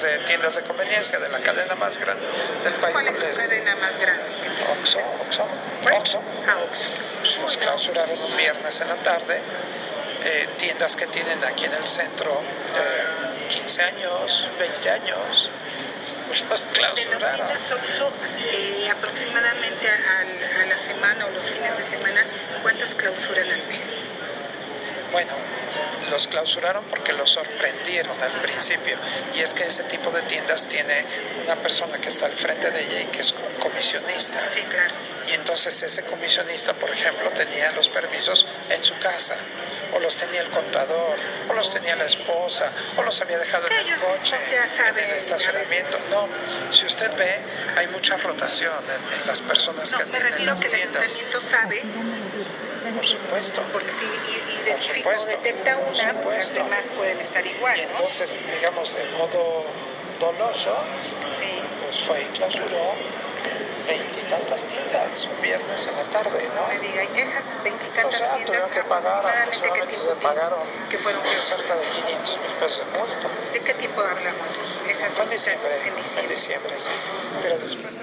de tiendas de conveniencia de la cadena más grande del país. ¿Cuál es su cadena más grande? Oxxo. Ah, Oxxo. Pues los clausuraron un viernes en la tarde. Tiendas que tienen aquí en el centro 15 años, 20 años, pues los clausuraron. De las tiendas Oxxo, aproximadamente a la semana o los fines de semana, ¿cuántas clausuran al mes? Bueno, los clausuraron porque los sorprendieron al principio, y es que ese tipo de tiendas tiene una persona que está al frente de ella y que es un comisionista. Sí, claro. Y entonces ese comisionista, por ejemplo, tenía los permisos en su casa, o los tenía el contador, o los tenía la esposa, o los había dejado en el coche, en el estacionamiento. No, si usted ve, hay mucha rotación en las personas que atienden las tiendas. Me refiero que el ayuntamiento sabe. Por supuesto. Porque si identifica o detecta una, las demás pueden estar igual, y entonces, digamos, de modo doloso, sí, pues fue y clausuró 20 y tantas tiendas un viernes en la tarde, ¿no? No me diga, y esas 20 y tantas tiendas, tuvieron que pagar, aproximadamente se pagaron que fueron cerca de 500,000 pesos de multa. ¿De qué tiempo hablamos? Fue en diciembre, sí. Pero después